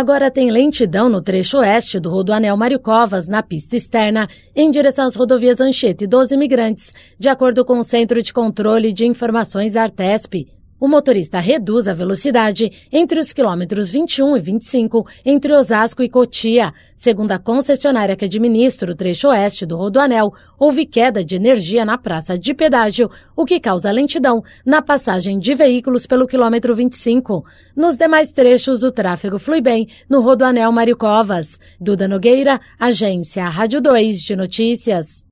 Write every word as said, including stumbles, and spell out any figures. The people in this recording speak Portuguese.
agora tem lentidão no trecho oeste do Rodoanel Mário Covas, na pista externa, em direção às rodovias Anchieta e doze Imigrantes, de acordo com o Centro de Controle de Informações da Artesp. O motorista reduz a velocidade entre os quilômetros vinte e um e vinte e cinco, entre Osasco e Cotia. Segundo a concessionária que administra o trecho oeste do Rodoanel, houve queda de energia na praça de pedágio, o que causa lentidão na passagem de veículos pelo quilômetro vinte e cinco. Nos demais trechos, o tráfego flui bem no Rodoanel Mário Covas. Duda Nogueira, Agência Rádio dois de Notícias.